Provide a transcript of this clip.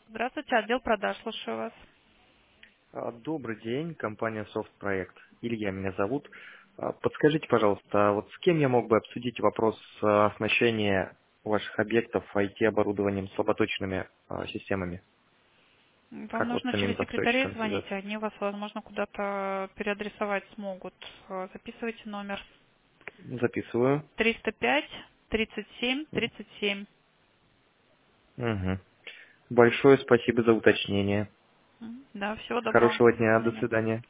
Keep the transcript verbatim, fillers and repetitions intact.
Здравствуйте, отдел продаж, слушаю вас. А, Добрый день, компания Софтпроект. Илья меня зовут. А, Подскажите, пожалуйста, а вот с кем я мог бы обсудить вопрос а, оснащения ваших объектов ай ти-оборудованием слаботочными а, системами? М, Вам Как вот с нужно самим через секретарей застройщиком звонить, связаться? они вас, возможно, куда-то переадресовать смогут. Э, Записывайте номер Записываю. триста пять тридцать семь тридцать семь. Мгм. Большое спасибо за уточнение. М, Да, всего доброго. Хорошего До дня, до свидания. свидания.